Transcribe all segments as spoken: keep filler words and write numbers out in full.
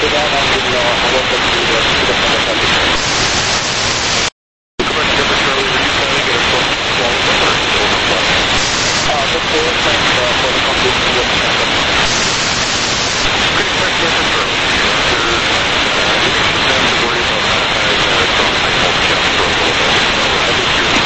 that, I will, uh, I'll work with you to to get some of that. Quebec Denver Charlie, were you planning at a close call or overflight? Uh, before, thanks uh, for the completion of the Quebec Denver Charlie, uh, you should have to worry about that as uh, drop my home camp for a little bit. I think you're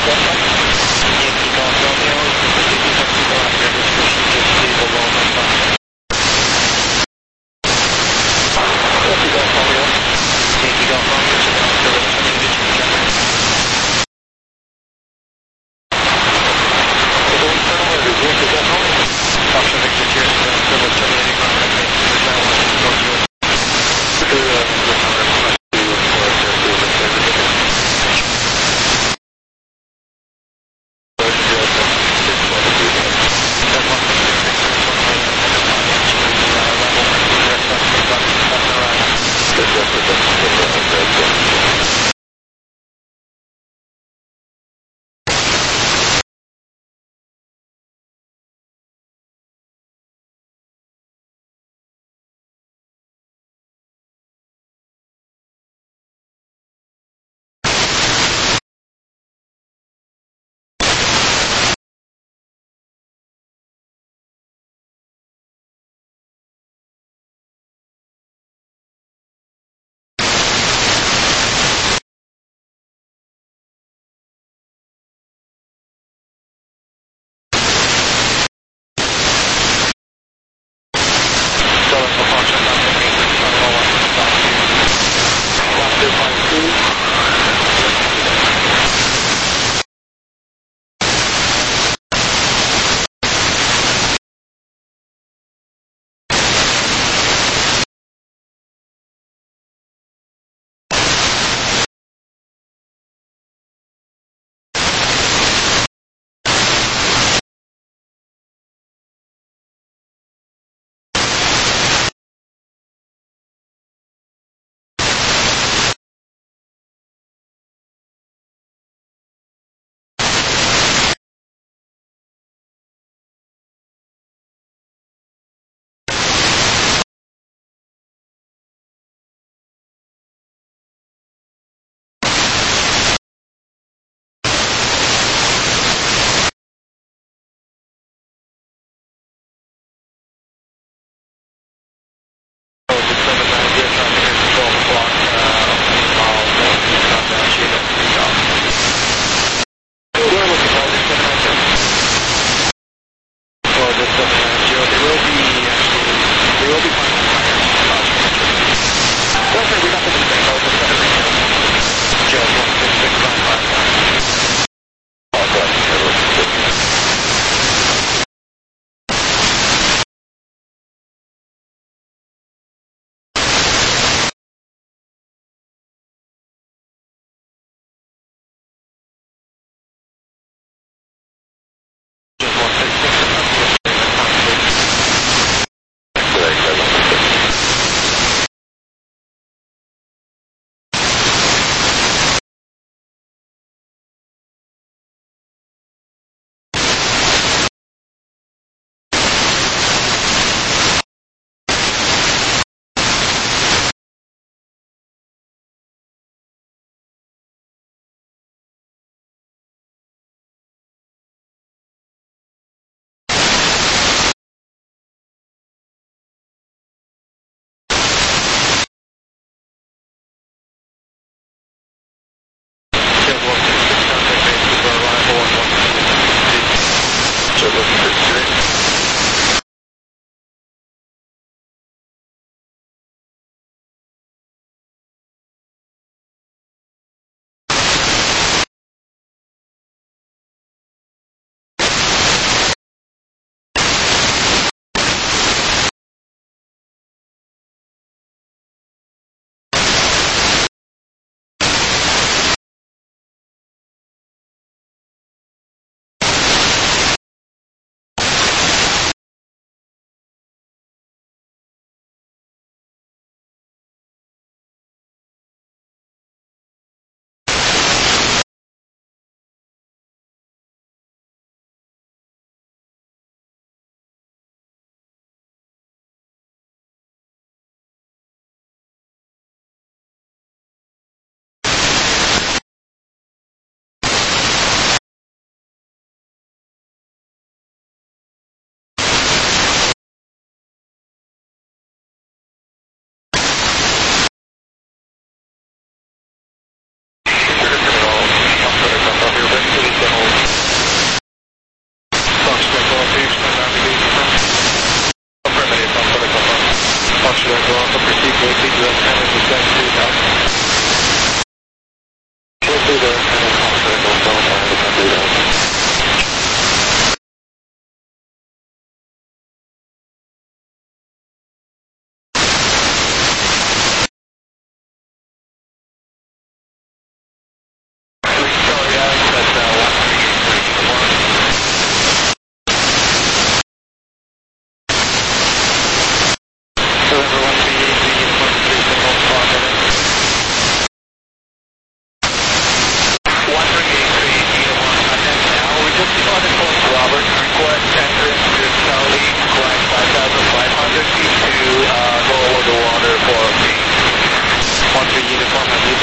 Yankee Golf Romeo, Yankee Taxi Golf, registration to stable Loma Foxtrot. Yankee Golf Romeo. Yankee Golf Romeo, so now for returning to Gemini. So the internal order is Yankee Golf Romeo. Foxtrot Victor Sierra, so now for terminating on runway two nine one, Tokyo. To, uh, the power.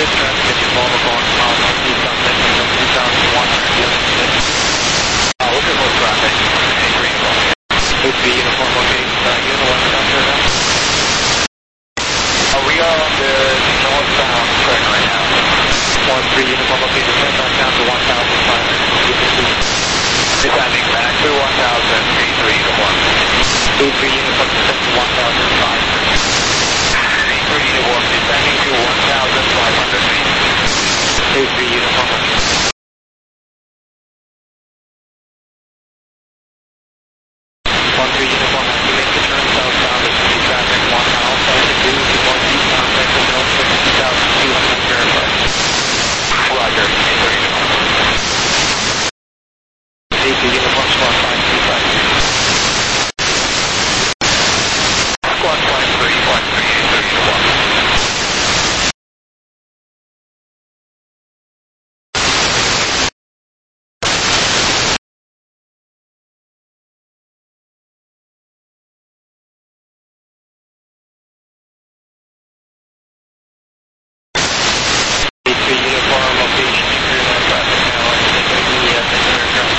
this traffic at your Volvo going mile northeast on Central two thousand one hundred units. Uh, looking for traffic. Hey, green one. eight three uniform location. Uh, unit one counter now. Uh, we are on the northbound track right now. one three uniform location. Northbound down to one thousand five hundred. Descending back to one thousand. eight three uniform. eight three uniform descending to one thousand five hundred. eight three uniform descending to one thousand five hundred feet. eight three uniform. one three uniform, as you make the turn southbound, there should be traffic one mile seventy-two to northeast on Central Mill two thousand two hundred verified. Roger, eight three uniform. eight three uniform, squad five three five. Squad five three five three, eight three uniform. eight three uniform, location, clear that traffic now, and take the uh, aircraft.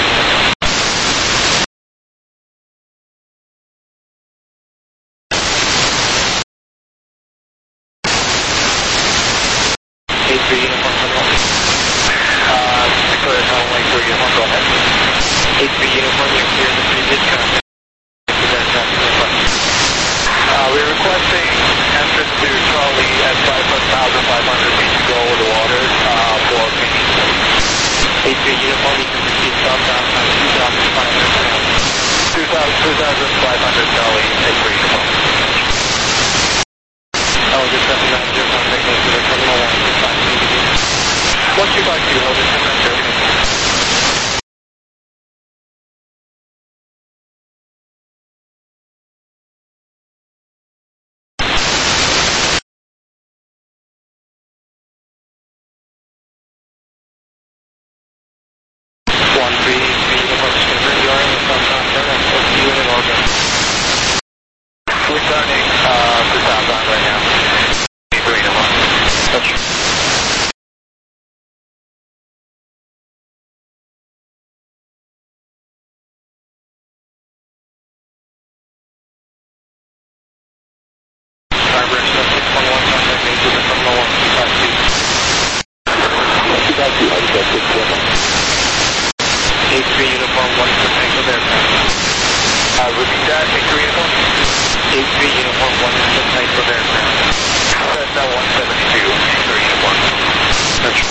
eight three uniform, come on. Uh, declare runway three uniform, go ahead. eight three uniform, you're clear the previous traffic. Clear that traffic request. Uh, we're requesting entrance to Charlie at five thousand five hundred feet to go over the water uh, for maintenance. eight three uniform, you can proceed southbound on two thousand five hundred. two thousand five hundred Charlie, eight three uniform. Oh, good traffic manager, contact us to the terminal one two five two. one two five two, hold it, manager. one three three uniform, skipper, you are in the southbound turn, and we'll see you in orbit. Returning uh, to southbound right now. eight three uniform. Touch. Starboard six one one, contact me to the terminal one two five two. two five two, I got six one one. eight three uniform, one is the tank of aircraft. Uh, repeat that, eight three uniform. eight three uniform, one is the tank of aircraft. That's now one seventy-two, eight three uniform. Touch.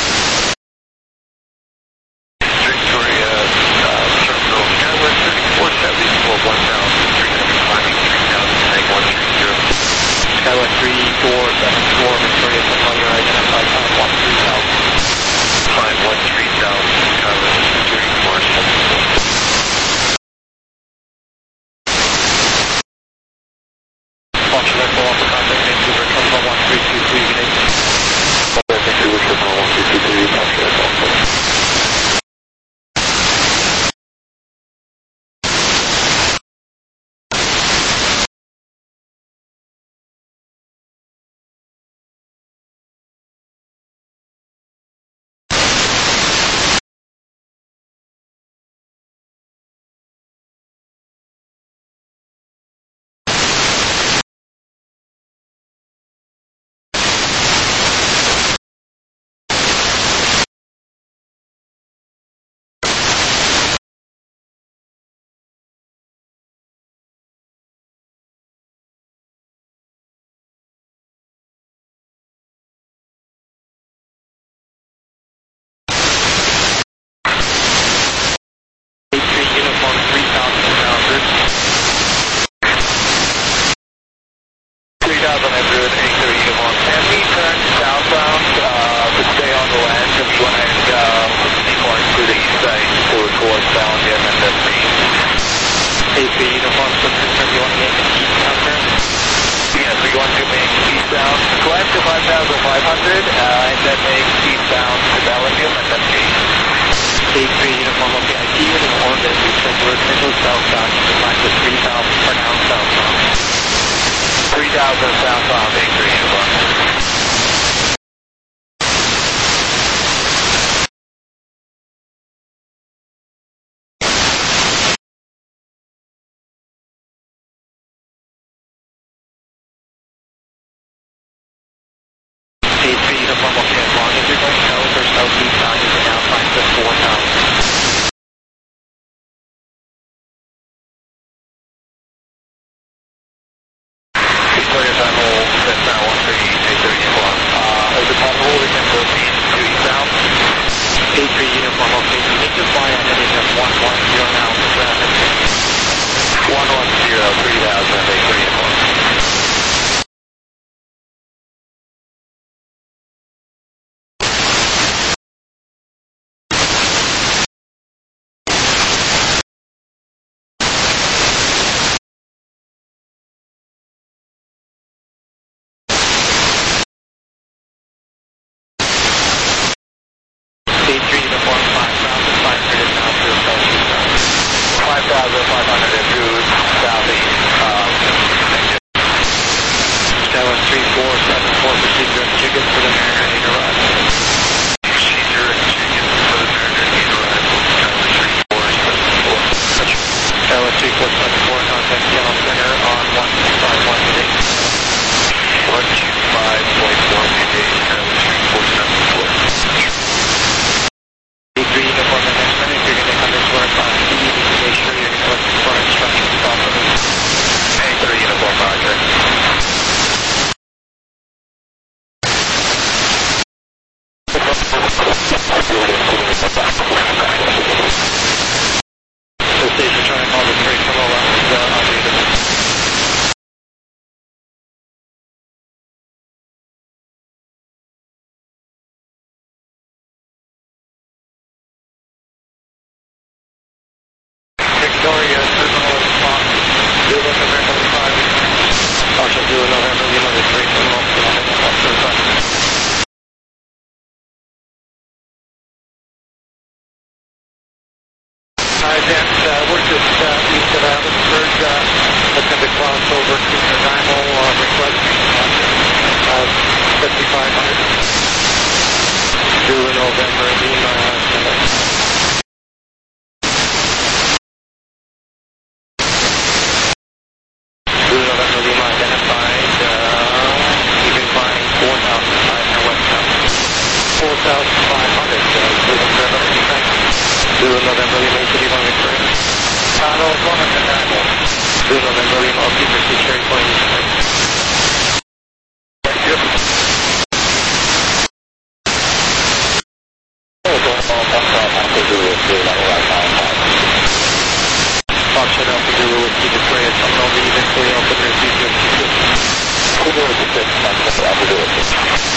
Victoria, uh, terminal, Skyward thirty-four seventy for one thousand three hundred, climbing three thousand, tank one three zero. Skyward three four seven four, Victoria, terminal, you're identified, climb one three thousand. Climb one three thousand, Skyward three four seven four. Launch vessel off the contact Vancouver, terminal one three two three, unit. Vancouver, terminal one three two three, launch vessel. three thousand southbound, eight three uniform. sure you're going to listen for instructions properly. A three uniform, roger. The station trying to call the three from Lola. Uh, I'll read it. Victoria, Terminal Response, Zulu November five. Archer Zulu November Lima, the three from Lola. Hi, Dan. Uh, we're just uh, east of Abbotsford, uh, looking to cross over to Nanaimo, uh, requesting uh, fifty-five hundred. Zulu November Lima. Zulu November Lima identified. Uh, you can find four thousand five hundred westbound. four thousand five hundred. Uh, Zulu November Lima. Zulu November Lima, City one Victoria. Tano, one hundred Nanaimo. Zulu November Lima, I'll keep your seat carry for you. Thank you. Foxtrot Alpha Zulu with Key Victoria, Terminal V, Victoria Alpha Zero two zero.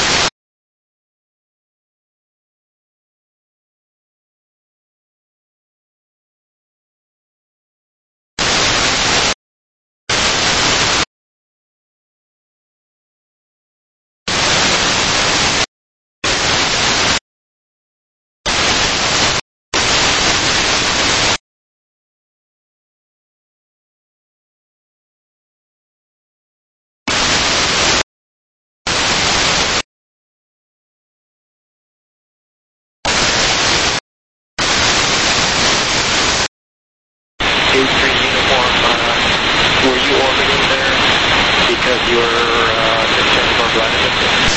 eight three uniform, uh, were you orbiting there because you were uh, concerned for gliding distance?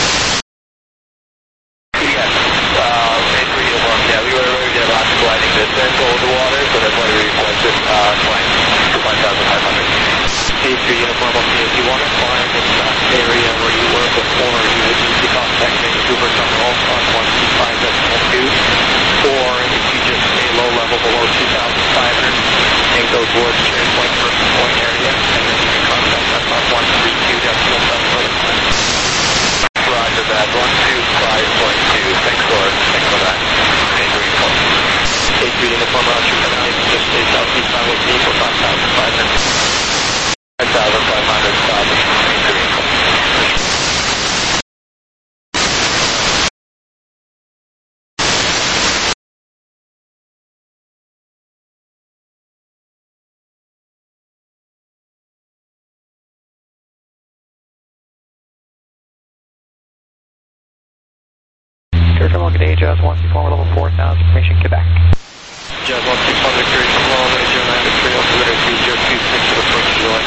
Yes, uh, A three uniform, yeah, we were already at lots of gliding distance over the water, so that's why we requested uh, flying to one thousand five hundred. eight three uniform, okay, if you want to fly in that area where you were before, you would need to contact Vancouver Terminal on one two five decimal two, or if you just stay low level below two thousand five hundred, make those words Cherry Point, First Point area, and then you can contact us on one three two decimal seven. Roger that, one two five point two, thanks for, thanks for that. A three uniform. A three uniform, Roger, and I just stay southeastbound with me for five thousand five hundred. five thousand five hundred, copy. A three uniform. Terminal, good day, Jazz one six one, level four thousand, information, Quebec. Jazz one six one, Victoria, Terminal, zero nine Victoria, altimeter three zero two six, to approach Joy.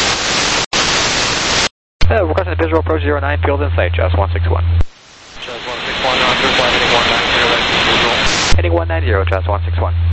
Uh, requesting a visual approach zero nine, field in sight, Jazz one six one. Jazz one six one, Roger, flight heading one nine zero, that's visual. Heading one nine zero, Jazz one six one.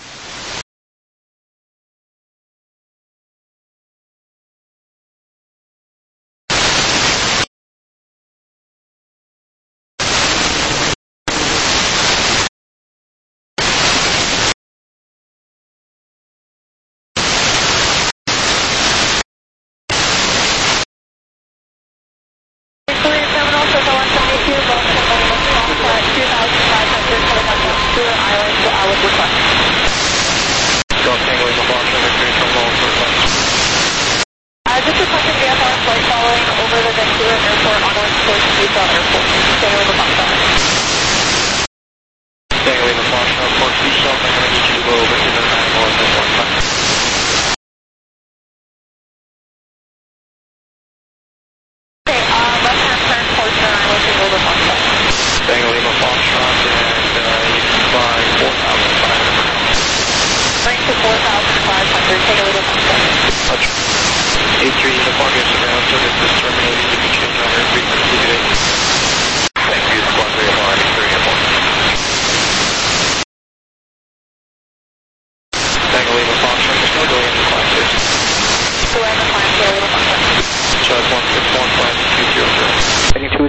Victoria Terminal, Circle one seventy-two, Boston, Flight two thousand five hundred, Stewart Island, I would request. Golf Tango Lima Foxtrot, Victoria Terminal, Circle. Uh, just requesting V F R flight following over the Vancouver Airport onwards towards Utah Airport. Stay with the Foxtrot. Tango Lima Foxtrot, Port Seashell, I'm going to need you to go over to the Nanaimo at this one time. Okay, uh, left-hand turn towards the Nanaimo, stay with the Foxtrot. Tango Lima Foxtrot, and uh, you can fly four thousand five hundred. Bring to four thousand five hundred, take a little Foxtrot. A three uniform, your surveillance service is terminated. You can change on your frequency today. Thank you, squad three uniform, A three uniform.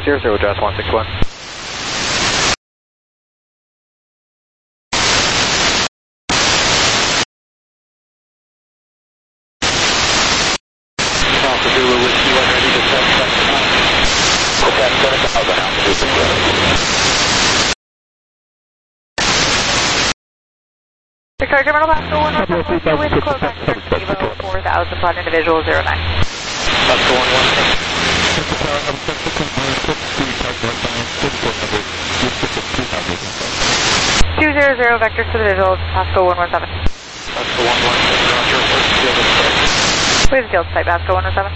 zero zero, Jazz one six one. Alpha Zulu Whiskey one ready to set back to nine. Okay, seven thousand Alpha Zulu. Victoria Terminal Pasco one one seven with close access Evo four thousand flight individual zero nine. Pasco one one seven. Two zero zero vectors to the visual, Pasco one one seven. Pasco one one seven, Roger, first field of sight. Please field site, Pasco one one seven.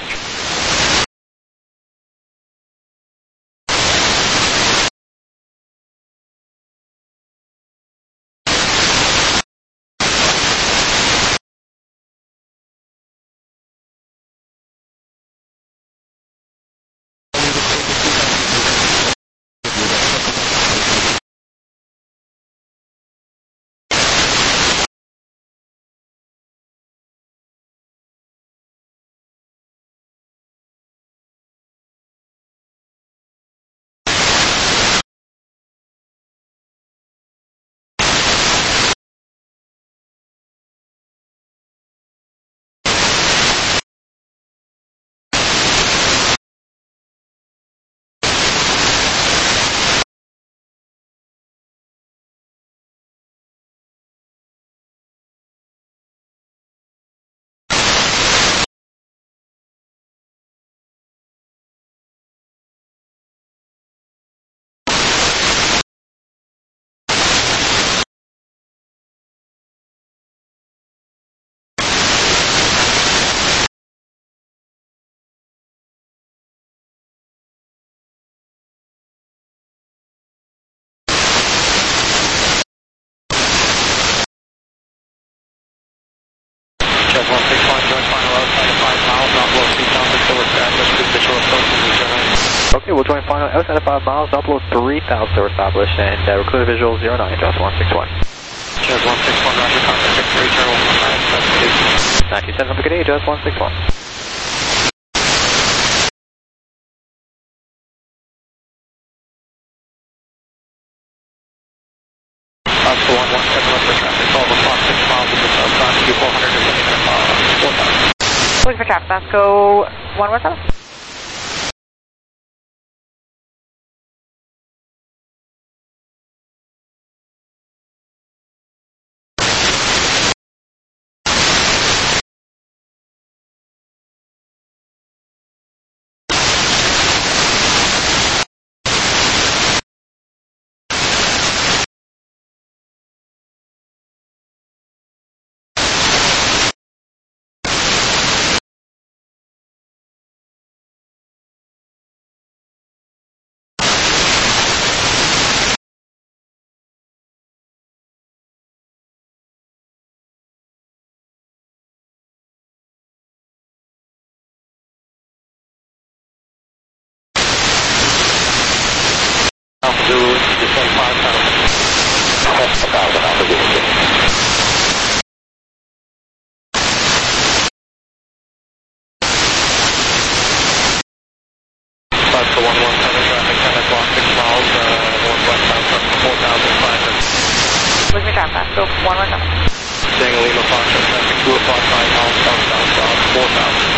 Jazz one six one, join final outside of five miles, not below three thousand, so we're established, good visual approach to zero nine. Okay, we'll join final outside of five miles, upload three thousand, so we're established, and uh, we're clear to visual zero nine, Jazz one six one. Jazz one six one, Roger, contact Victoria Terminal one nine seven two. nine two seven, good day, Jazz one six one. Pasco one one seven, left for traffic, twelve o'clock, six miles in the south, longitude four hundred to seventy-nine miles, four thousand. Looking for traffic, Pasco one one seven. Alpha Zulu Whiskey, descend five thousand. one thousand Alpha Zulu. Pasco one one seven, traffic ten o'clock, six miles, uh, northwest south, four thousand five hundred. Looking for traffic, Pasco one one seven. Daniel Lima Foxtrot, traffic two o'clock, five miles, south, south, south, four thousand.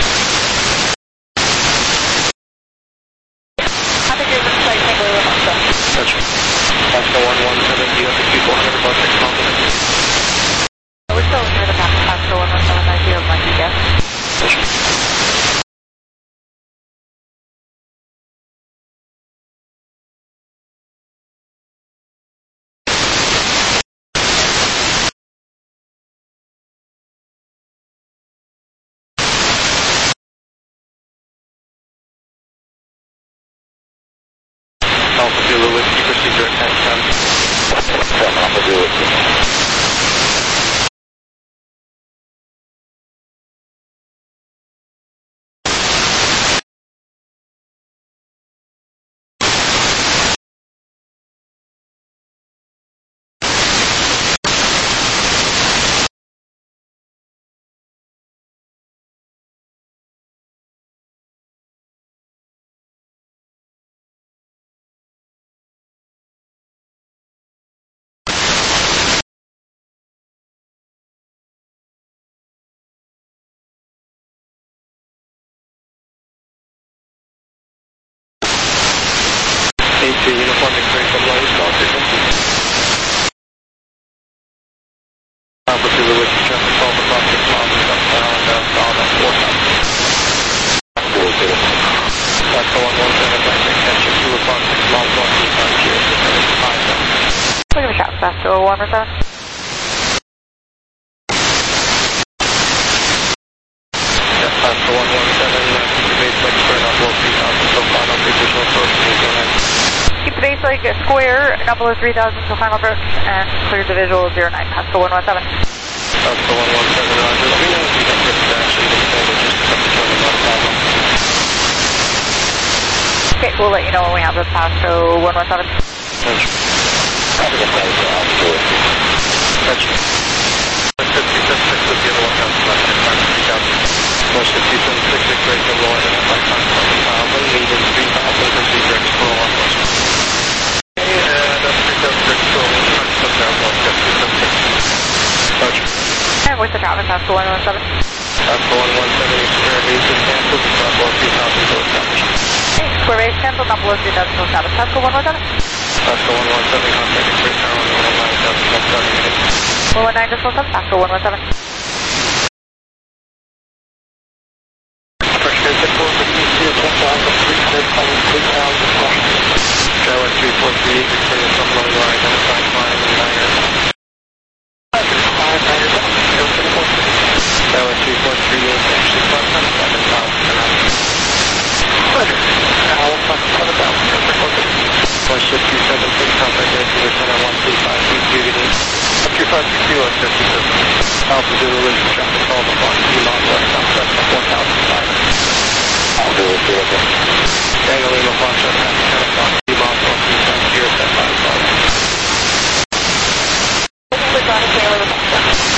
I think you're just like Tango Lima Foxtrot. Gotcha. Pasco one one seven, U S Q four hundred, about six miles ahead. We're still looking for the Pasco one one seven, I do have my G P S. Gotcha. two, uniform Victory from low, small frequency. Alpha Zulu with traffic twelve o'clock, six miles southbound, uh, solid on four thousand. That's the one one seven, back extension two o'clock, six miles north, two five zero, six hundred five thousand. We're going to shop fast to one more seven. Yes, that's the one one seven, uh, keep the base like square, not below three thousand, so final big visual approach, please go ahead. Keep the base like square, not below three thousand, so final approach, and clear the visual zero nine, Pasco one one seven. That's the one one seven, roger. Let me know if you get this actually, just a couple of not a problem. Okay, we'll let you know when we have the Pasco one one seven. Roger. Copy the flight, absolutely. Roger. one six two seven six with the other one down to left, six five three thousand. one six two seven six, Victory from low, and five five seven thousand, leaving three thousand, proceed direct to Pearl one one. Okay, and that's three seven six, Pearl one, step down, one step two seven six. Roger. And with the traffic, Pasco one one seven. Pasco one one seven, square base is canceled, it's not below three thousand, so established. Okay, square base cancel, not below three thousand, so established. Pasco one one seven. Pasco one one seven, contact Victory Tower on one one nine, that's starting minute. one one nine, decimal seven, Pasco one one seven. Pressure is at four fifty, zero ten thousand, three hundred, three thousand, Tower three four three eight, Victoria from low, you are identified, flying in Niner. five Niner, Tower three four three eight, actually plus seven thousand, Alpha seven thousand, one six two seven six, contact Vancouver Center one three five two two, two five six two, one six two seven. Alpha Zulu with traffic twelve o'clock, two miles west, southwest of one thousand five hundred. Alpha Zulu, zero one. Daniel Lima, Foxtrot, traffic ten o'clock, two miles north, two five zero, set five five. We're going to Taylor with Foxtrot.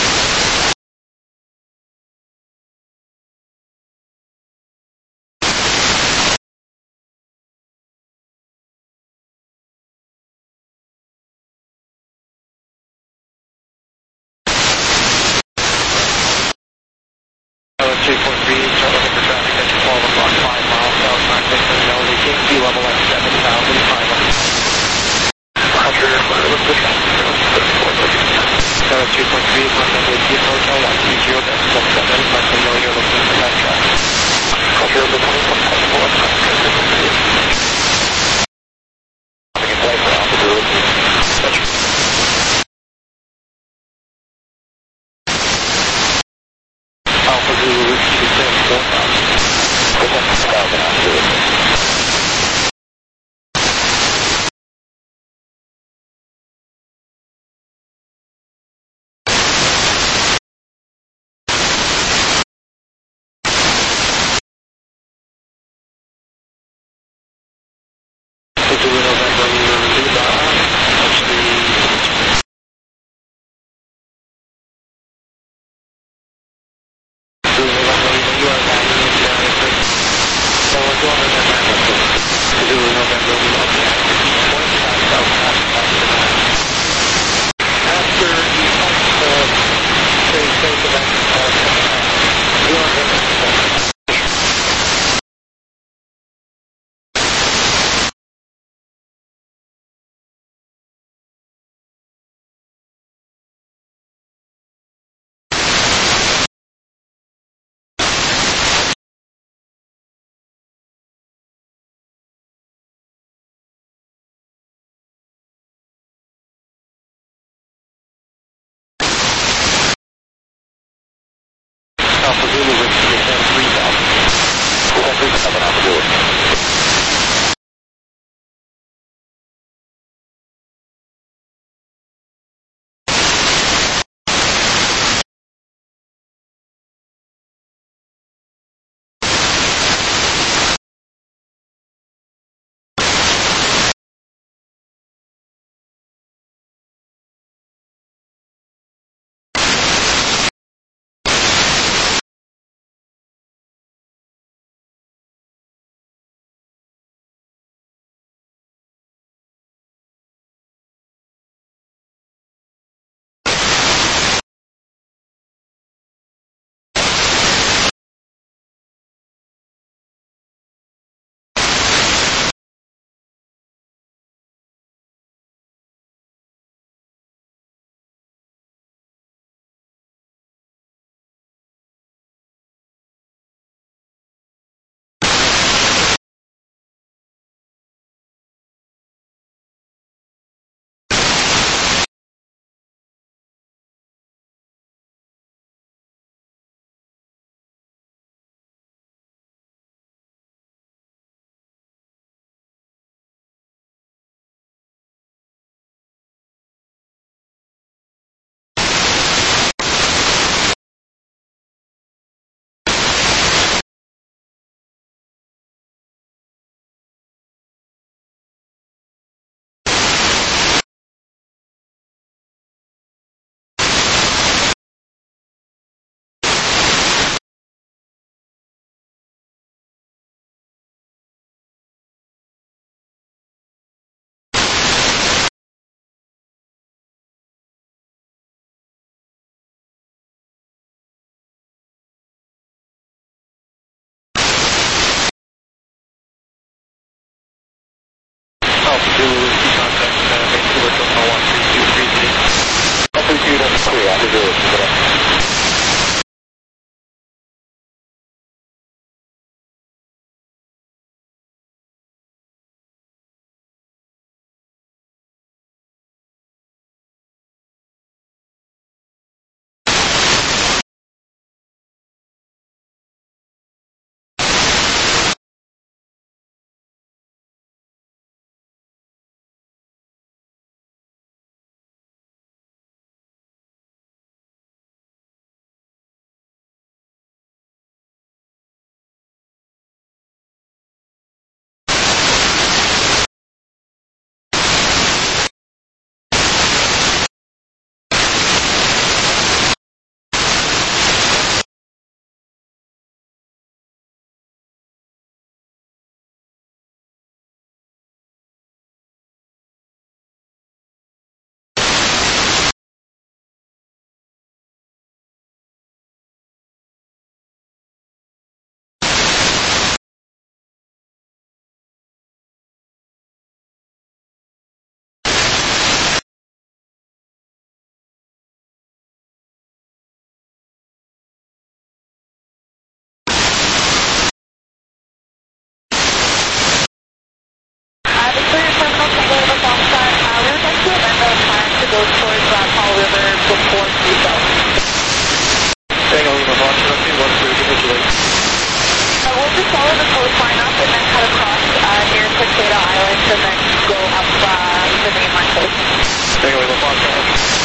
three four three, start looking for traffic at twelve o'clock, five miles south, nine six seven, no leaking, sea level at seven thousand five hundred. Roger, look for traffic, Tower three four three, contact with T Hotel one three zero, decimal seven, let them know you're looking for that traffic. Roger, look for one point four, Having a flight for Alpha Zulu. Roger. Alpha Zulu, two seven four thousand. four thousand, Alpha Zulu. towards uh, Paul River before Crusoe. Tango Lima Foxtrot two one three, capitulate. Uh, we'll just follow the coastline up and then cut across uh, near Potato Island and then go up uh, the mainline coast. Tango Lima Foxtrot.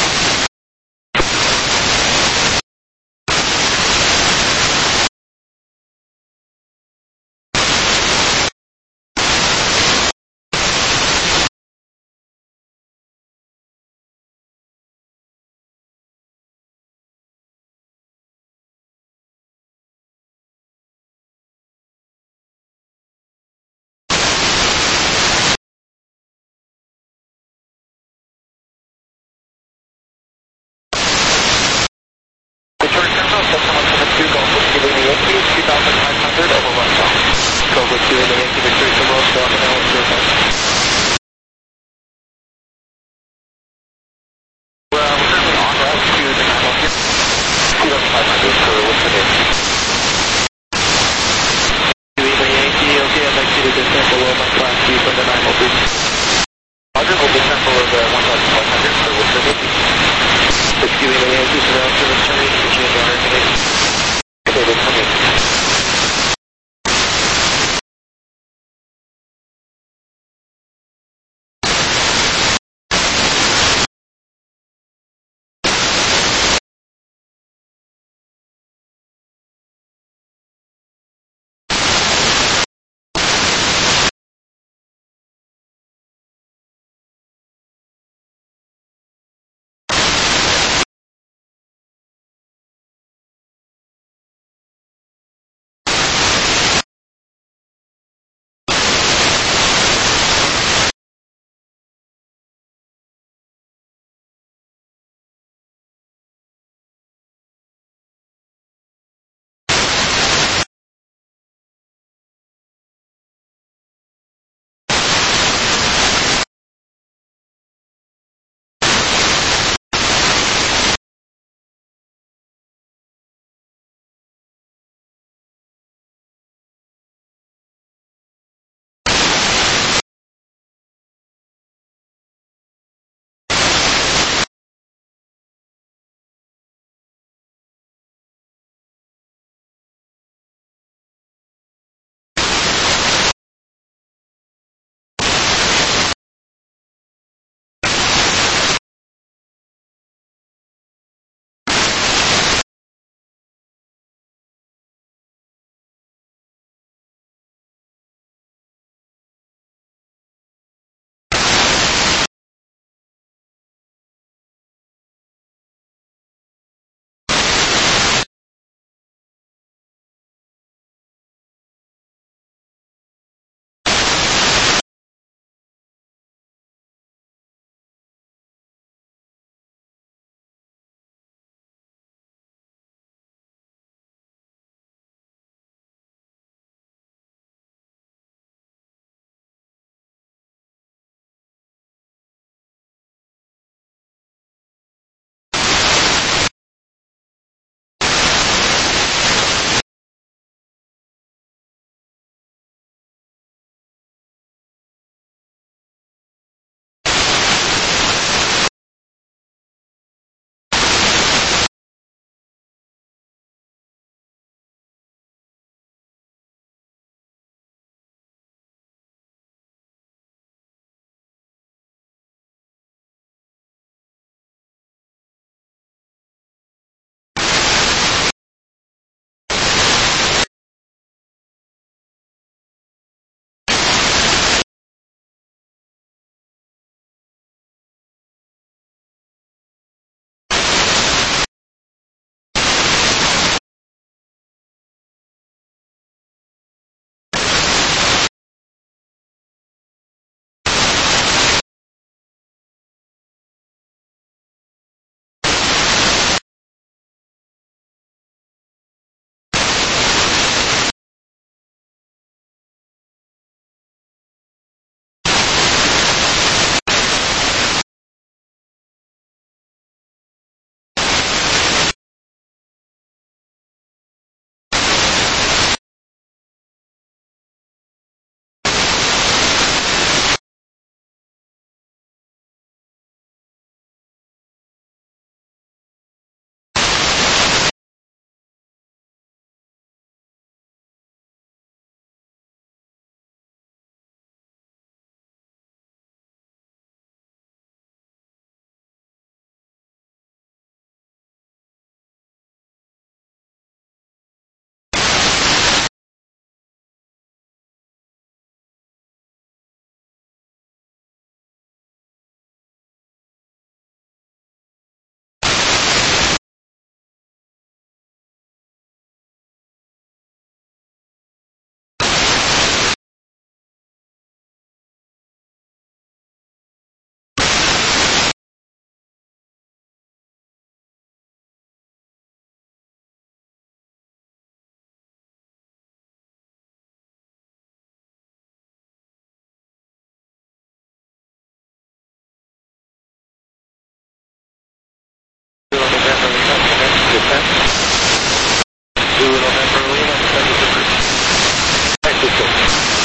descent. Zulu November Lima, descend is approved. Thank you, sir.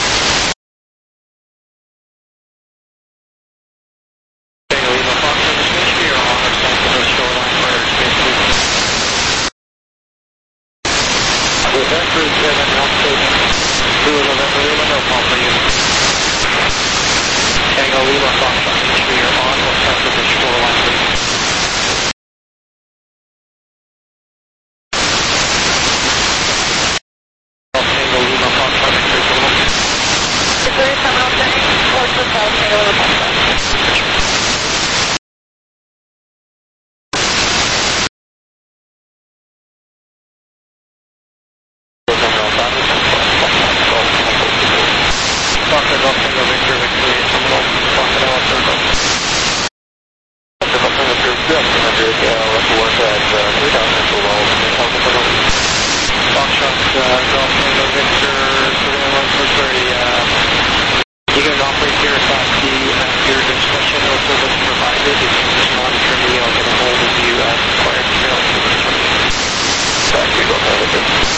Tango Lima Foxtrot, just make sure you're on or south of the shoreline for airspace, please. Descent for seven, one station. Zulu November Lima, no call for you. Tango Lima Foxtrot, make sure you're on or south of the shoreline, please. Tango Lima Foxtrot, make sure you're on. Victoria Terminal turning towards the south, Tango Lima Foxtrot. Foxtrot Golf Tango Victor, Victoria Terminal, Foxtrot Alpha Circle. Foxtrot Golf Tango Victor, two hundred, uh, left to work at uh, three thousand to low, Alpha Circle. Foxtrot uh, Golf Tango Victor, surveillance Missouri, uh, you can operate here at Class D at your discretion, no service provided. If you just monitor me, I'll get a hold of you as required surveillance service. Back to Golf Tango Victor.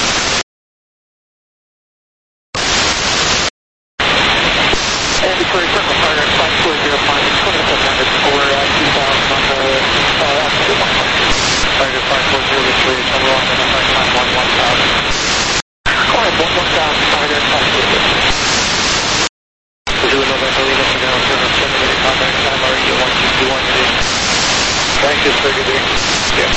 And Victoria Circle Target five four zero five, twenty-seven hundred for uh, two thousand on the uh, after one point. Target five four zero Victoria Terminal on the flight time one one thousand. Alright, one one thousand, target five four zero. Zulu November Lima for now, service seven minute contact time, R E one two two one two. Thank you, sir, good day. Yeah.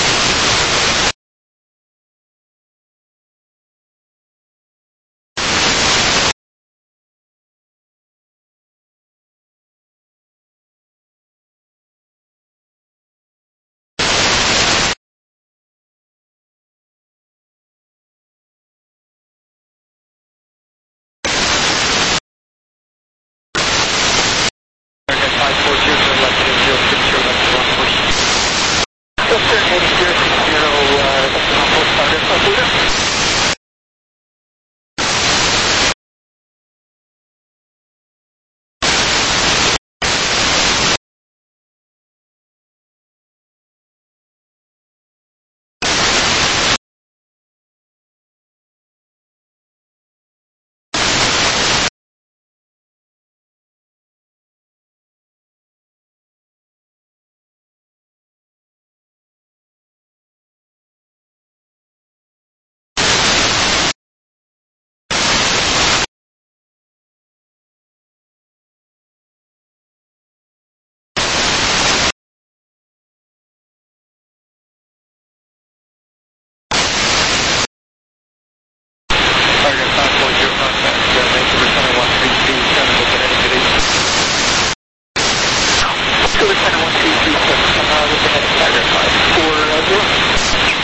five four zero zero left and zero six zero left to one push. Western heading zero six zero, uh, left to one push, target five four zero. Target five four zero contact, uh, make the return one three three seven with an entity. To return one three three seven, uh, with an entity, target five four zero.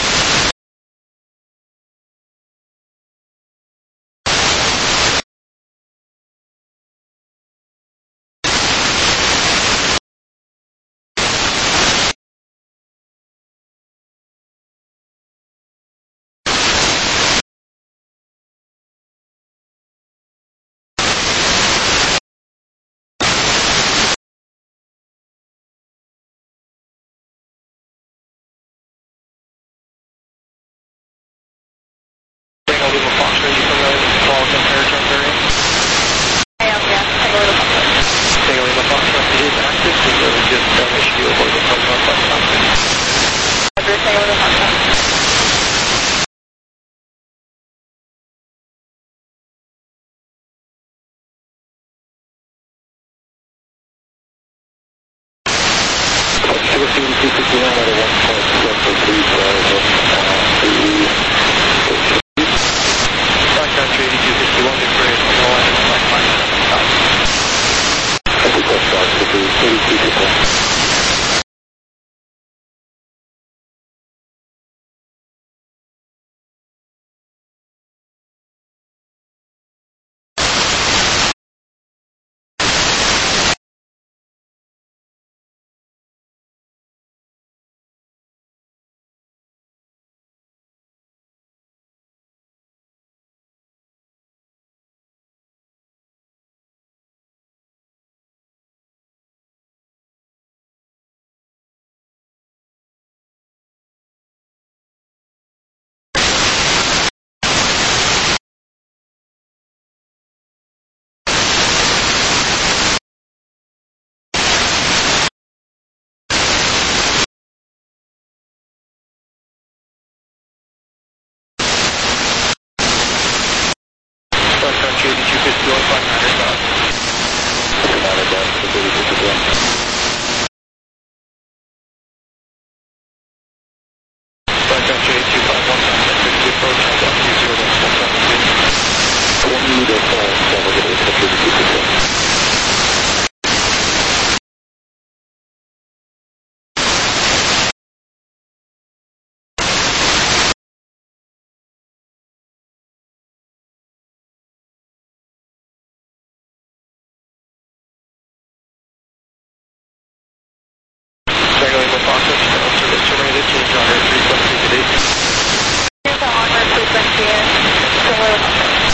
Tango Lima Foxtrot, you familiar with the calls and air area? I am, yes, Tango Lima Foxtrot. Tango Lima Foxtrot is active, so really just um, issue a hold of the north button option. Roger, Tango Lima Foxtrot. Flight country eighty-two fifty-one, Victoria Terminal, and flight five seven thousand. I think that's right, eighty-two fifty-one. Flight Country eight two five one, contact sixty approach, hold on two zero one seven two. one zero five seven eight, contact sixty approach. Regular Lima Foxtrot, service terminated, change on air frequency today. Here's the on-road frequency is similar to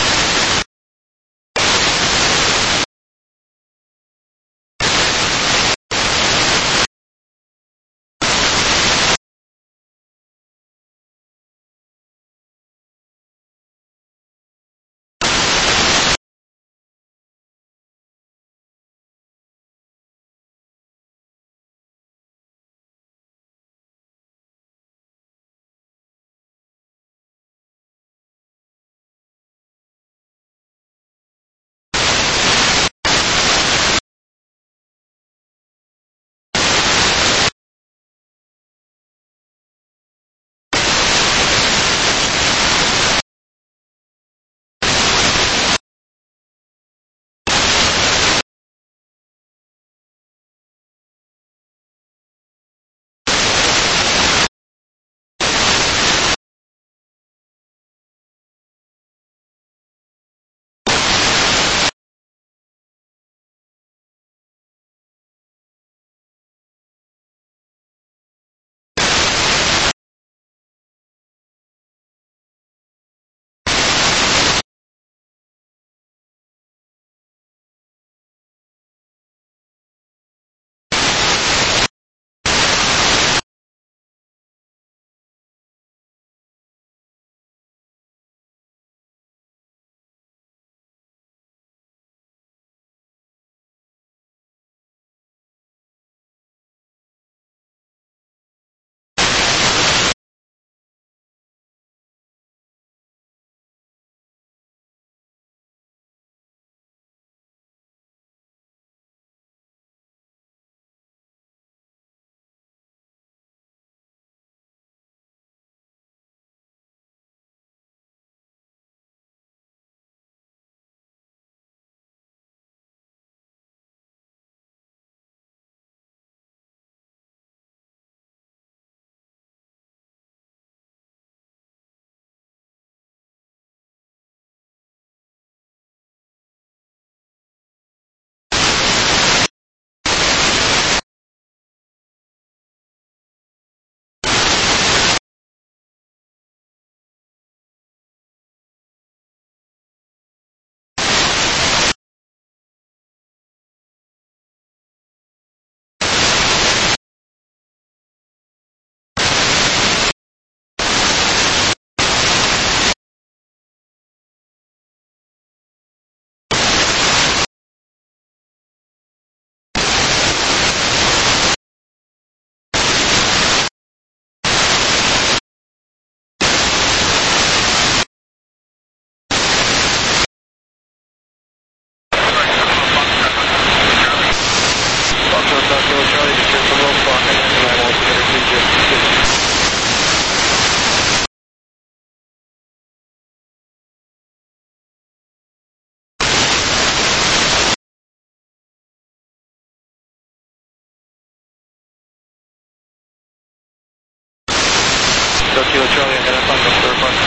Kilo Charlie, ahead up on the third one.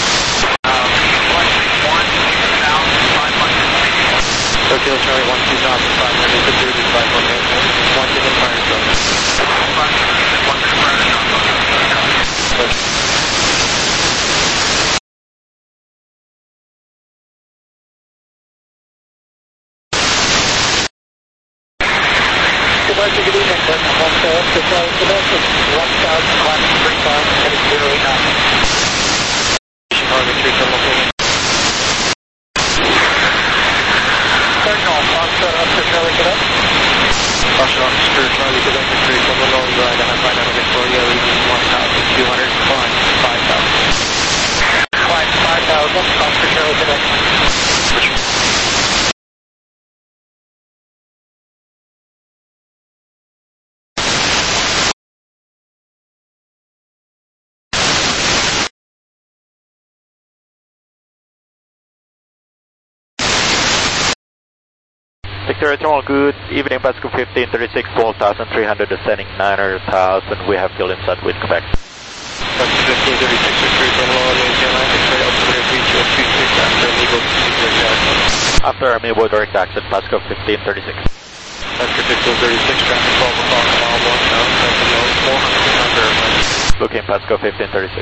Um, one six one, two thousand five hundred. Kilo Charlie, one two thousand five hundred to thirty-five one eight. One to the fire zone. One to the fire zone. Good evening, one four, to one thousand, one thousand, one thousand, three thousand, zero eight nine. Victoria Terminal, good evening, Pasco fifteen thirty-six, twelve thousand three hundred, descending nine hundred thousand. We have fuel inside with Quebec. Pasco fifteen thirty-six, Victoria Terminal, New line, Victoria altimeter three two two six after Amigo direct access. After Amigo direct access, Pasco fifteen thirty-six. Pasco fifteen thirty-six, traffic twelve o'clock, mile one, down, seven nose, four hundred, not verified. Looking Pasco fifteen thirty-six.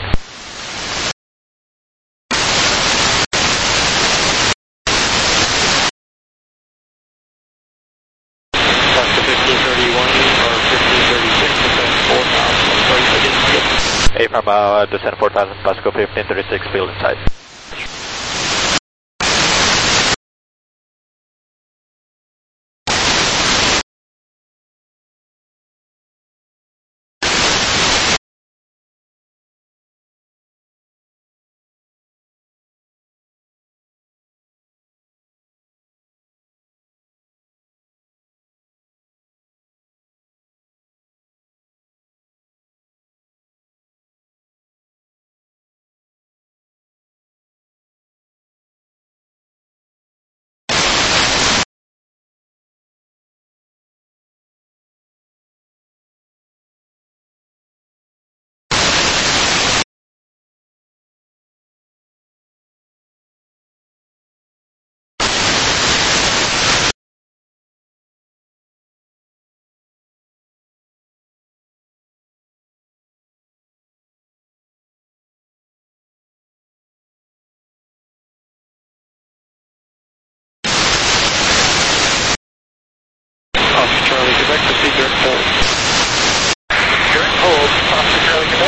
Pasco fifteen thirty-one or fifteen thirty-six, descend four thousand. I'm sorry, I didn't get it. A from uh, descend four thousand, Pasco fifteen thirty-six, fuel inside. Oscar Charlie, Quebec, proceed direct hold. Direct hold, Oscar Charlie, Quebec.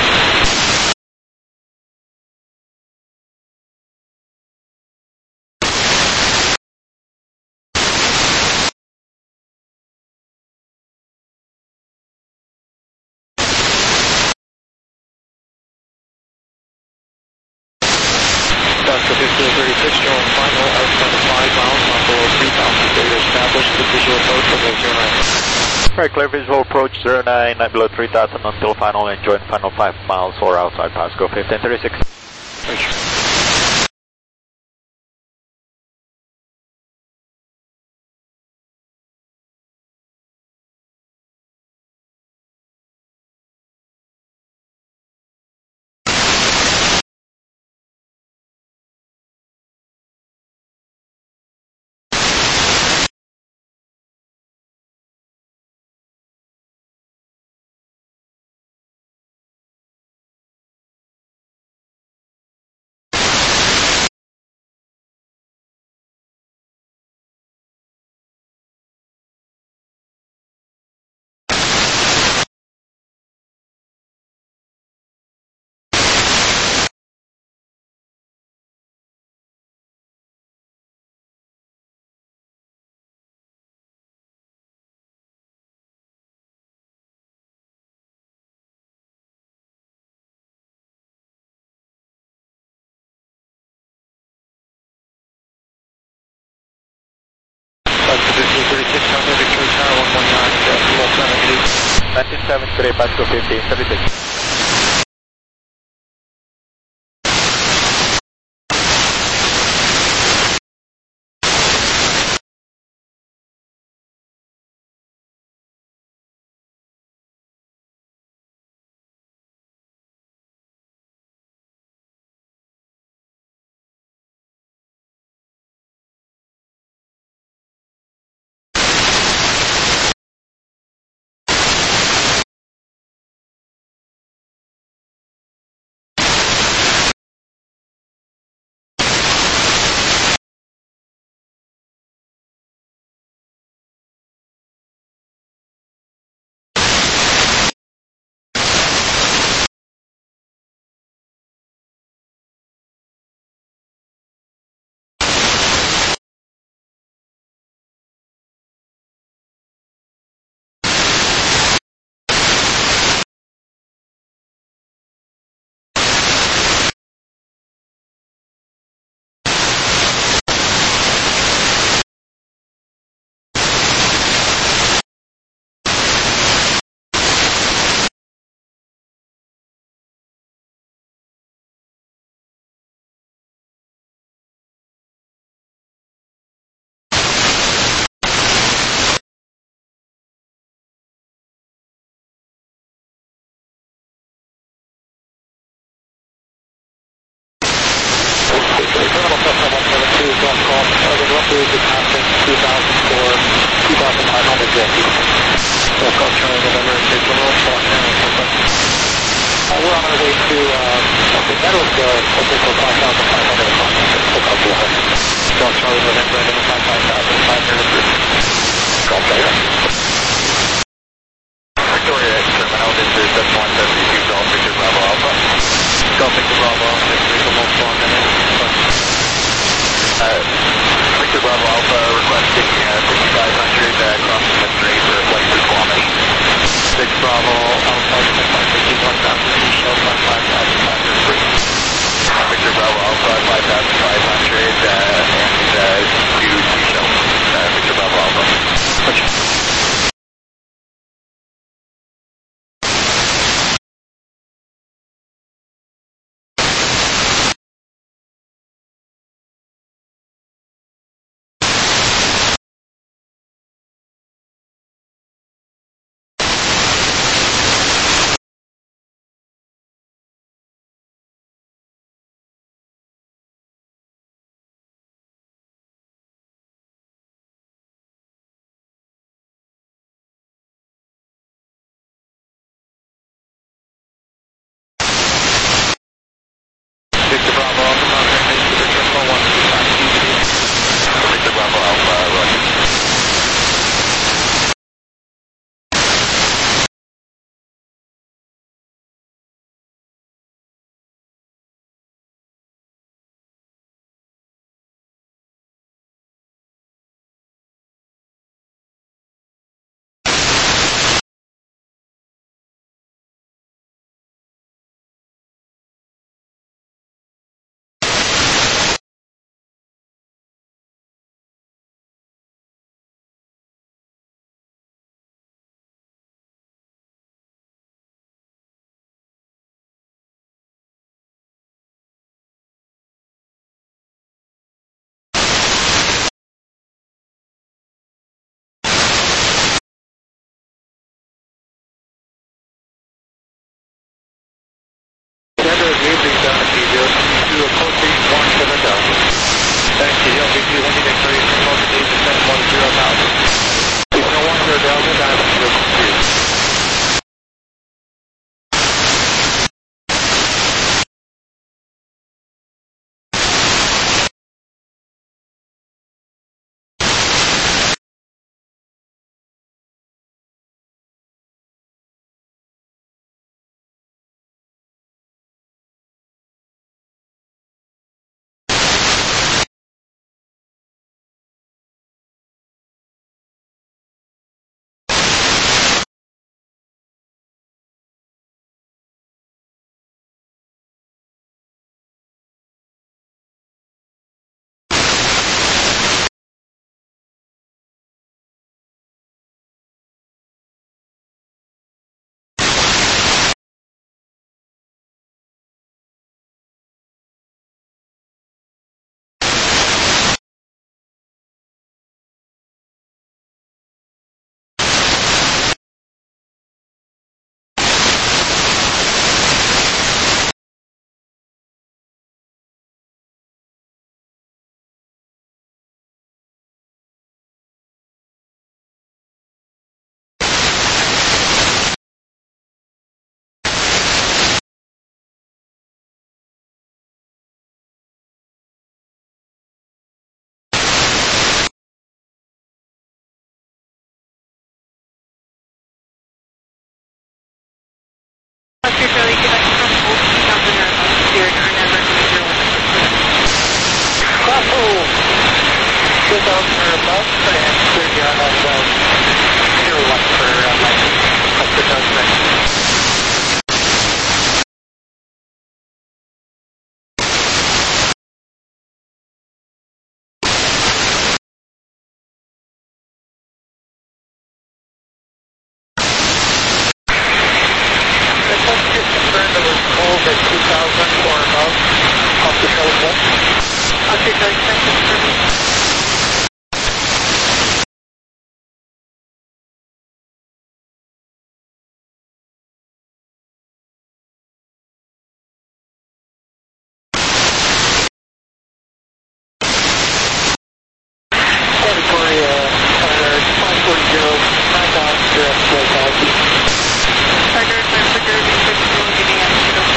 Pasco fifteen thirty-six, Joe final, outside of five miles, not below three thousand. Data established, the visual approach from the zero nine. Right, clear visual approach zero nine, not below three thousand until final, and join final five miles or outside Pasco fifteen thirty-six. Thank you. Pasco fifteen thirty-six, Delta Victoria Tower one one nine, decimal seven eight. nineteen seven today, Pasco fifteen thirty-six. on our way to, uh, okay, that was the official five thousand five hundred o'clock. Golf Charlie November, identify five thousand five hundred. Golf Charlie. Victoria Terminal, this is seven one seven two Golf Victor Bravo Alpha. Golf Victor Bravo Alpha, three for multiple on minute. Uh, Victor Bravo Alpha requesting uh, sixty-five hundred uh, crossing the strait for flight to Squamish. six Bravo Alpha, one thousand eight, show five thousand five hundred three. Victor Bravo Alpha, five thousand five hundred, uh, and uh, two two show. Uh, Victor Bravo Alpha. Roger. Victor Bravo Alpha, contact base to the terminal one two five two three. Victor Bravo Alpha, Roger. Standard Avery down to you, to a code three one seven thousand. Thank you, L V two, Wendy Victoria, code three seven one zero thousand. Please no one zero Delta, diamond zero three. Oscar Charlie, Quebec from Old Mountain Airport, Spirit, or never major one. Class O, two thousand or above, and clear the on about zero one for uh, license. Oscar Charlie, thank you. two thousand or above, Oscar Charlie, Oscar Charlie, thank you. Victoria, Tyler, five four zero, nine thousand, zero, four thousand. Target, Target, Target, Target, Target,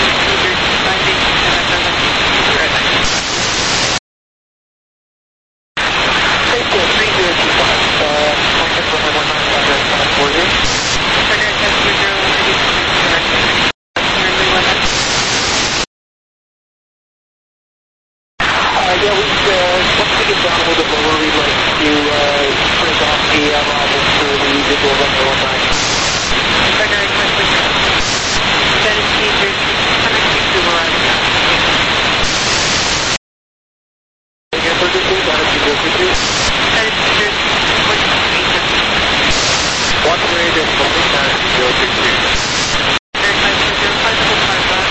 Visual runway one nine. February twenty-fifth. That is T three hundred feet to arriving now. Again, for this week, one two zero two two. That is T three hundred feet. One three decimal six nine zero two two. Verify zero zero five double five five.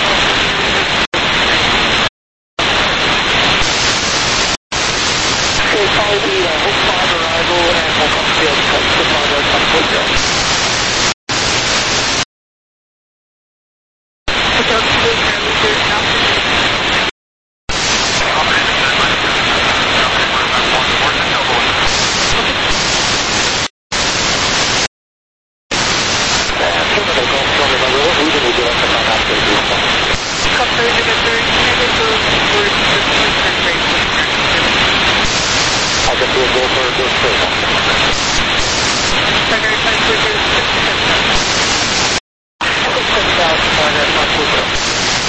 Okay, follow the uh, Hope five arrival and we'll come to the other side. Put on the top of the Hotel two zero meters now. I'll get to a goal for a good trip. February twenty-fifth. seven thousand five hundred.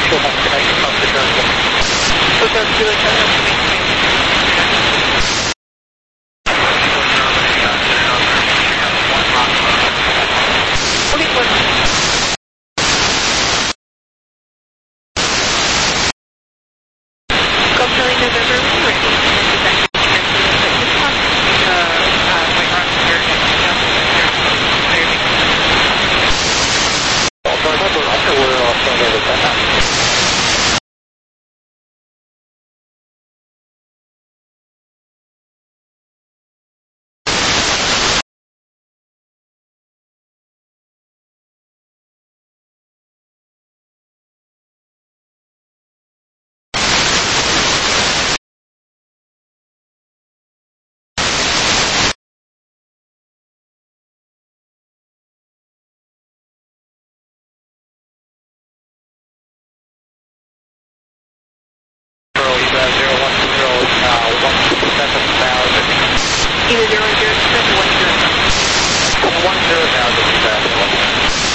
Still have connection from the current one. Hotel Kilo Charlie, to maintain. Okay, one. Golf Charlie November, we were able to make that connection, but just talk to the uh, White Rock here and Golf Charlie November, I know we're off on over ten now. Either zero zero seven or one zero seven. One zero thousand seven.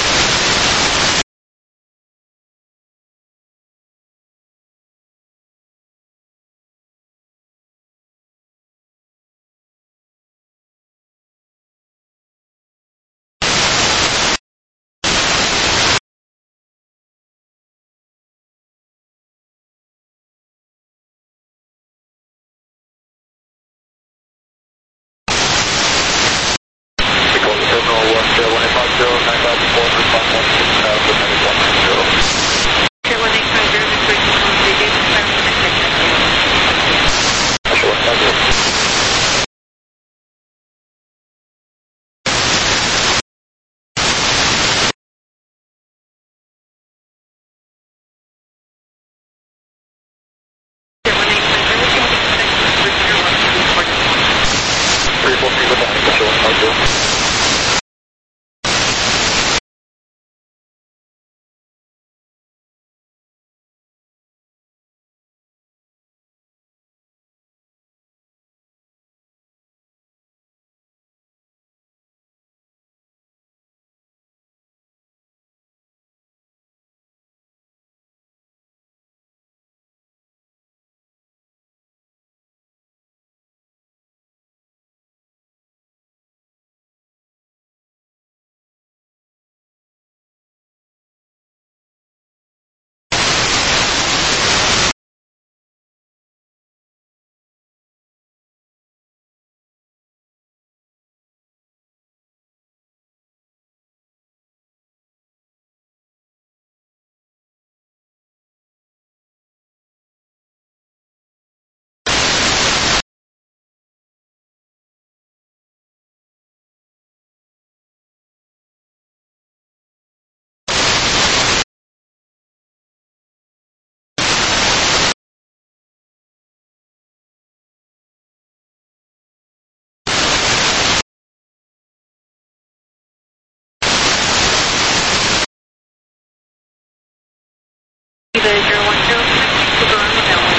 Either zero one zero seven, Super on the bell,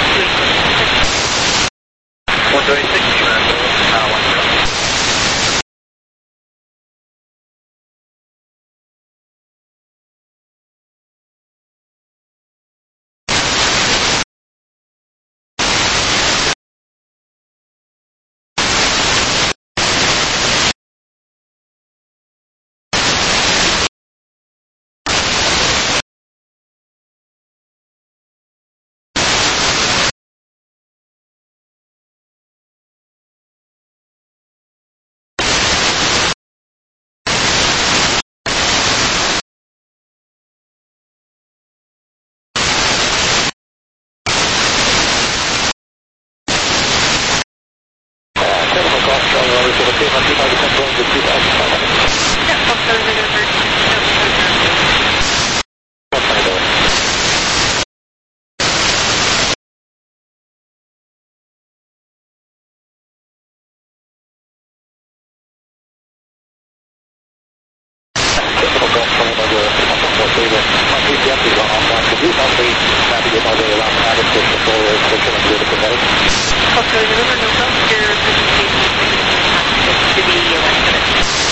one two eight six, uh, one zero. Also, remember, no healthcare presentation is to be elected.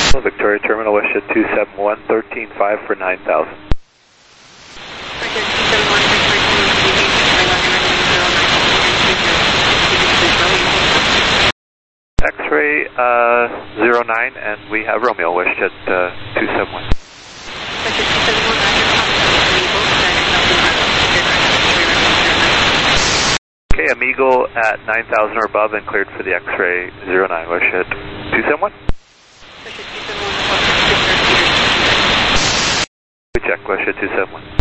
Victoria Terminal, Westjet two seven one, thirteen five for nine thousand. X-ray uh, zero nine, and we have Romeo, Westjet uh, two seven one. Okay, Amigo at nine thousand or above and cleared for the X-ray zero nine, Westjet two seven one. We check, Westjet two seven one.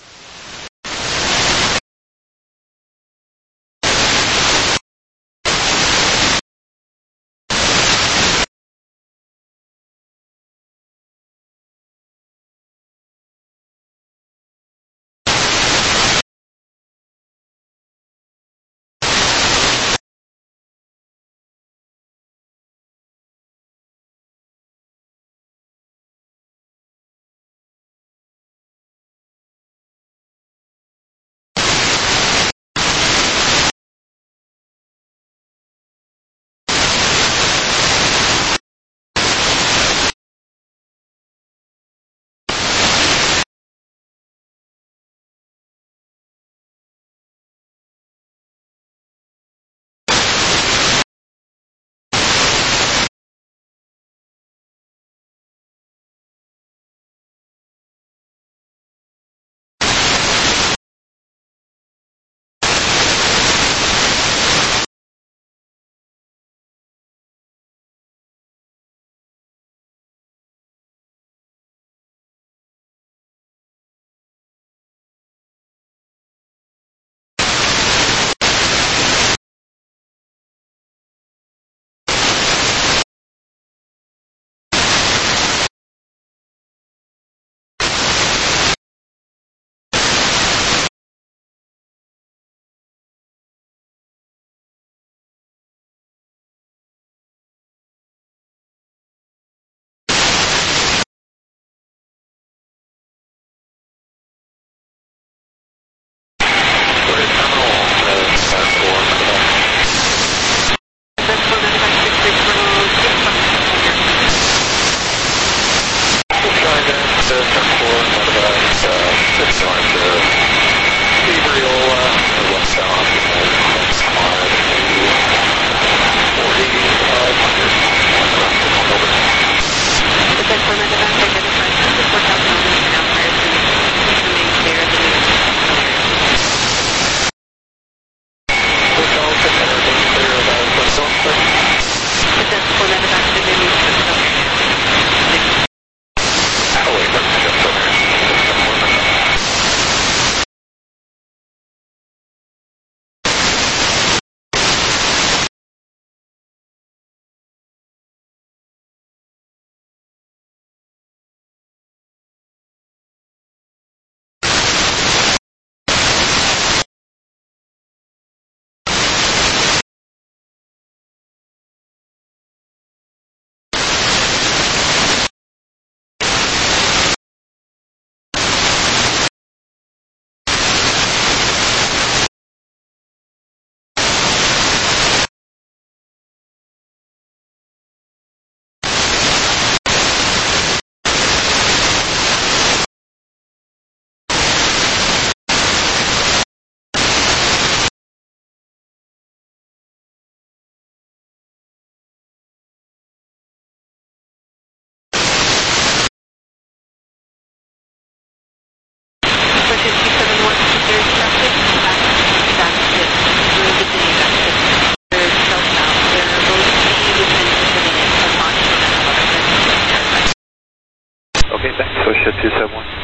Okay, thanks. Westjet two seven one.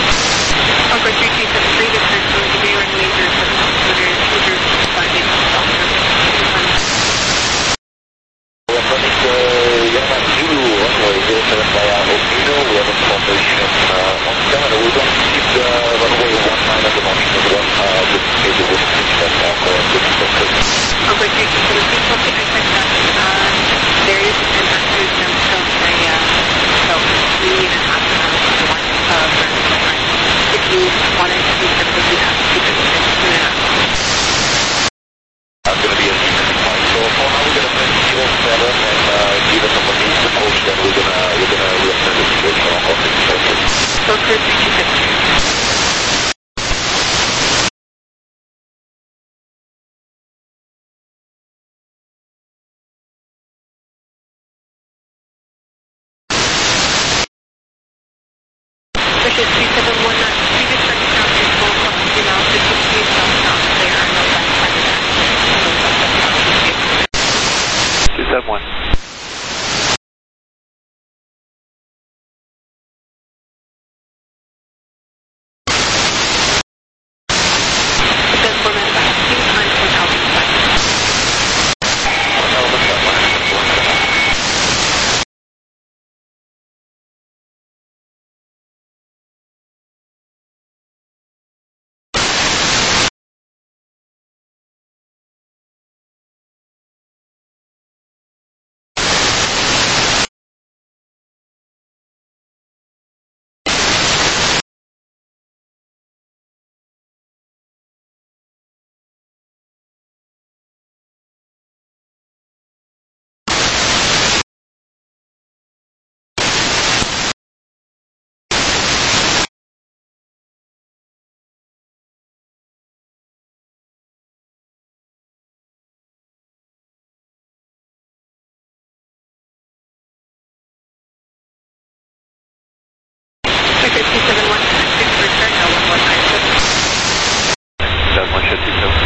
Over three two seven three, this is going to be runway zero seven, Hooters, Hooters, five eight, Circuit two seven one nine, previous turn count is four point two miles, fifteen feet southbound, clear, no left contact. two seven one. Circuit two seven one, six, return now one one nine seven. seven one should two seven.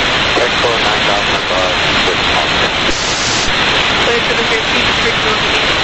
Clear to the third, please,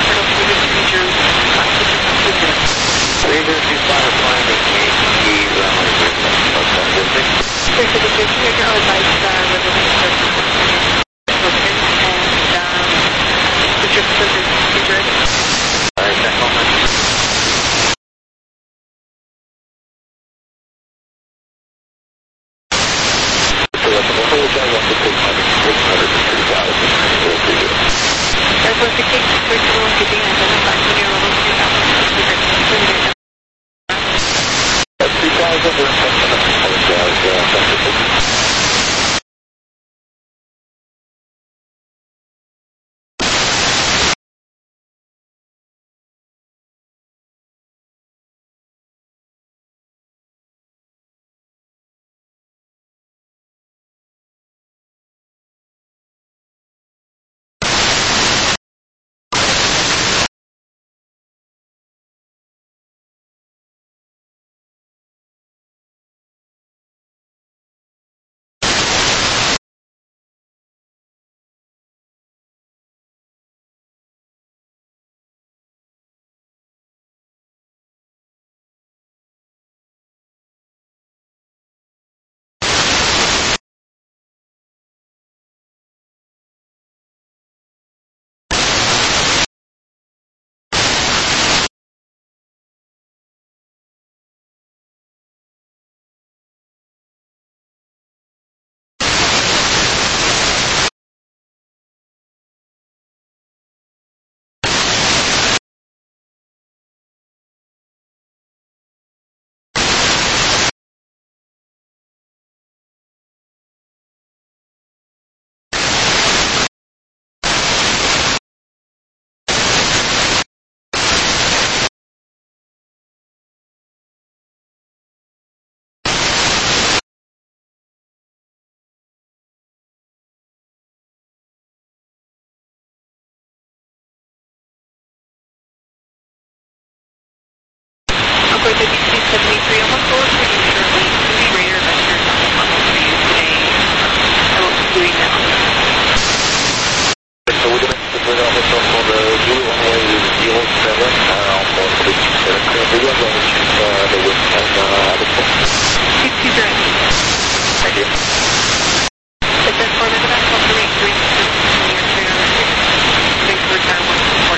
for the B C seventy-three, almost forward for you shortly. It's going to be radar vectors on the funnel for you today. I will be doing that. So we're going to put on this one for the blue runway zero seven, uh, for the currently we are going to check uh, the wind and uh, the phone. Keep two driving. Thank you. It says for the national three three six near radar vectors. Thanks for time one support.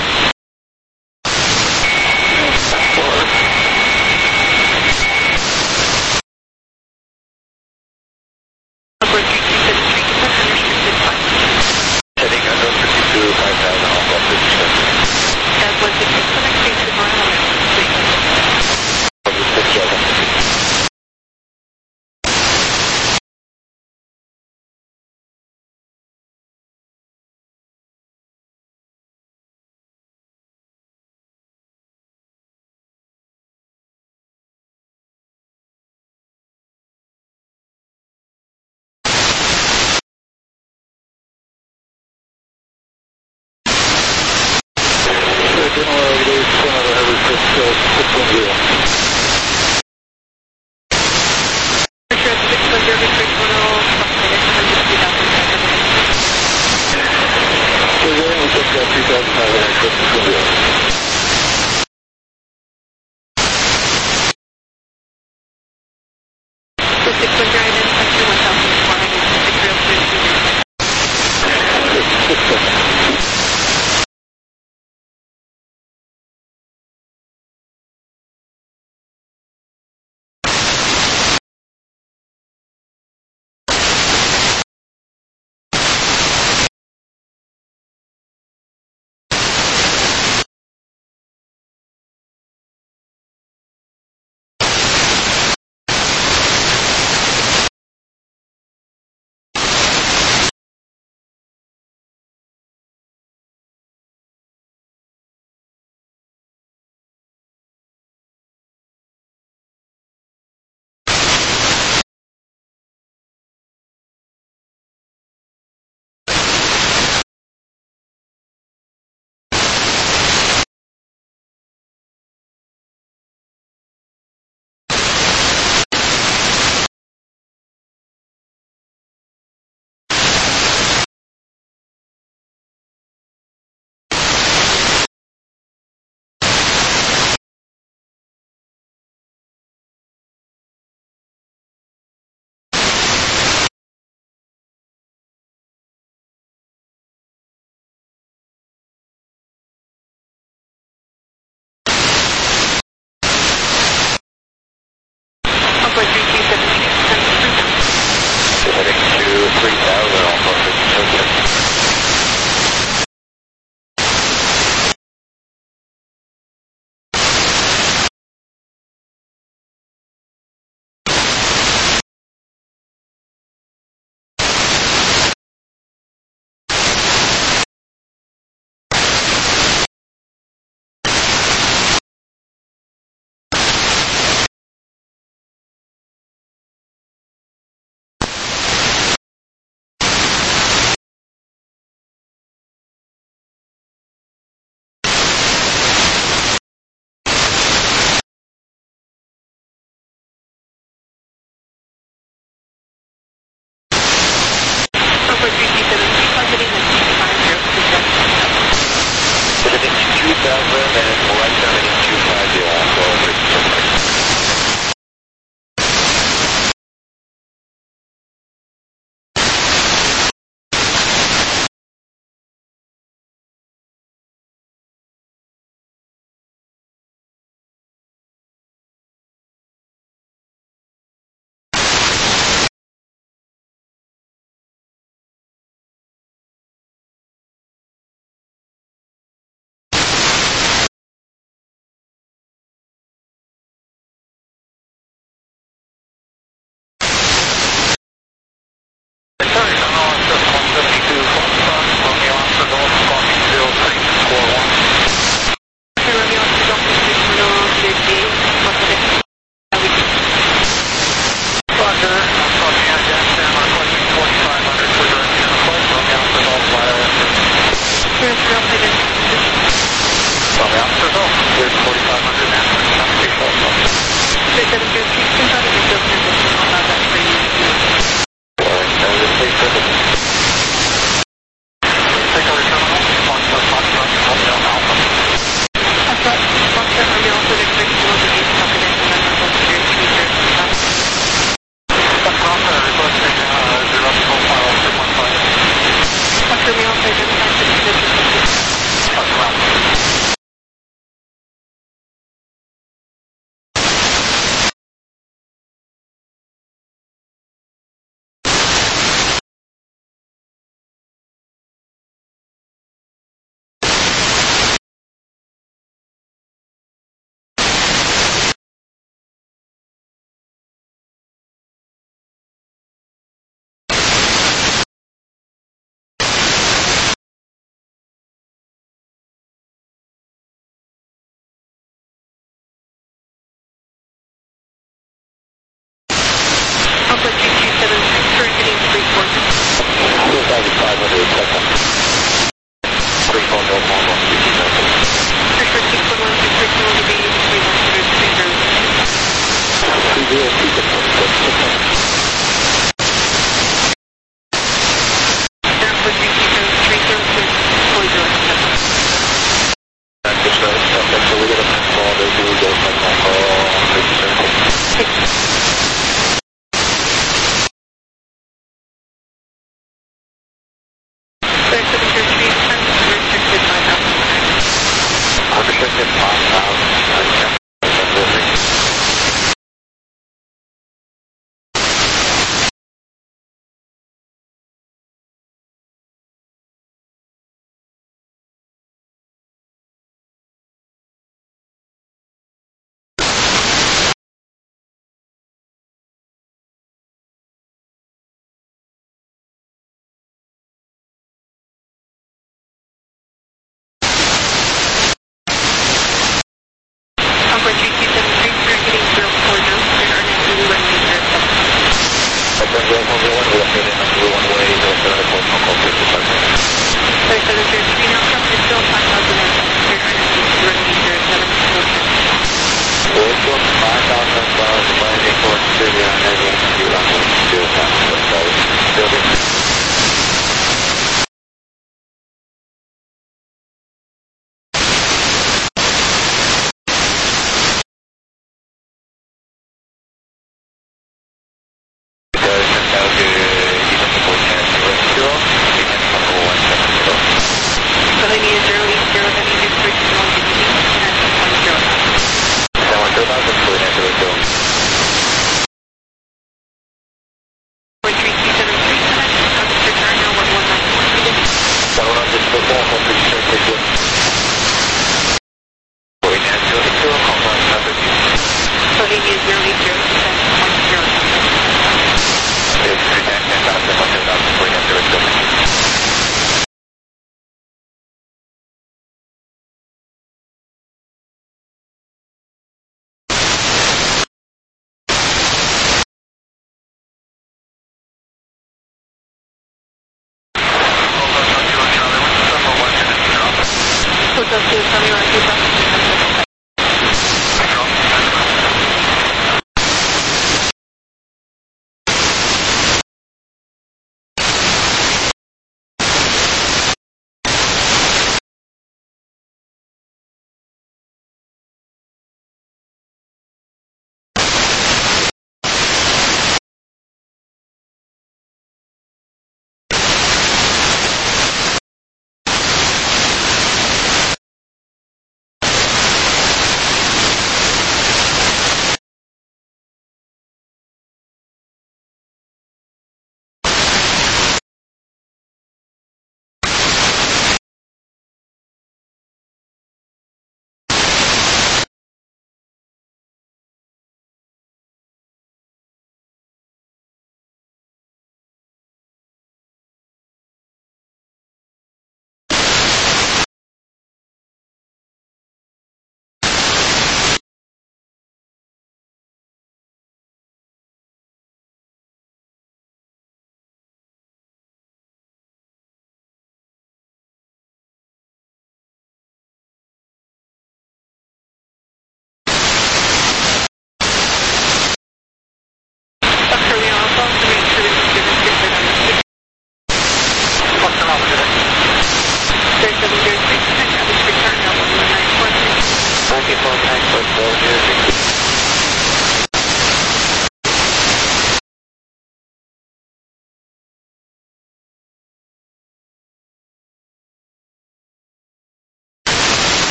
Number three two seven three, confirm unrestricted flight. Heading under fifty-two, five thousand, Alpha fifty-seven. That was the Kingston Extension one hundred, please. From the fifty-seven.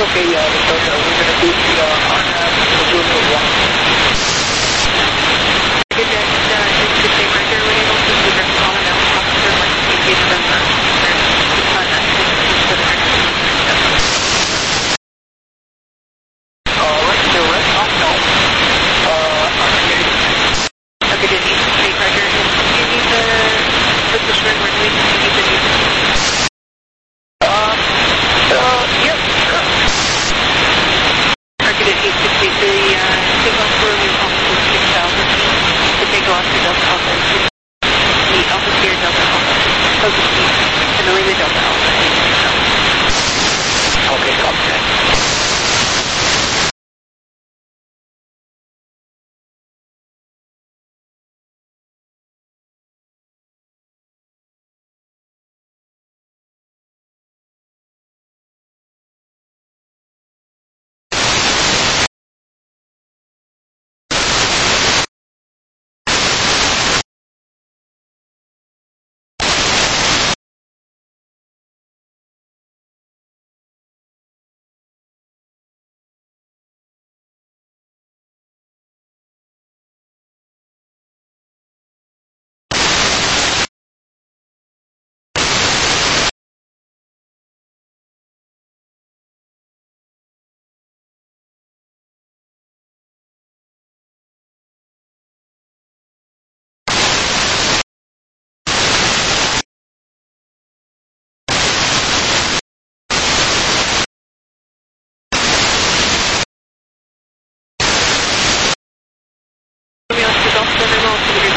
Okay, yeah, because uh, we're going to do the uh, R N A V Zulu one. Good day, uh, just to take record, we're able to do this call and now officer like to engage them uh, on that to the next Alright, the rest off now. Uh, unengaged. okay, did you take record? Do you need the, put the string where we need the music? Uh, uh, yep, sure. Targeted eight sixty, the uh, signal for we officer six thousand to take off to Delta Alpha to meet Alpha Sierra Delta Alpha, focus me, and the Lima Delta Alpha. Okay, copy that. We also don't send them all to the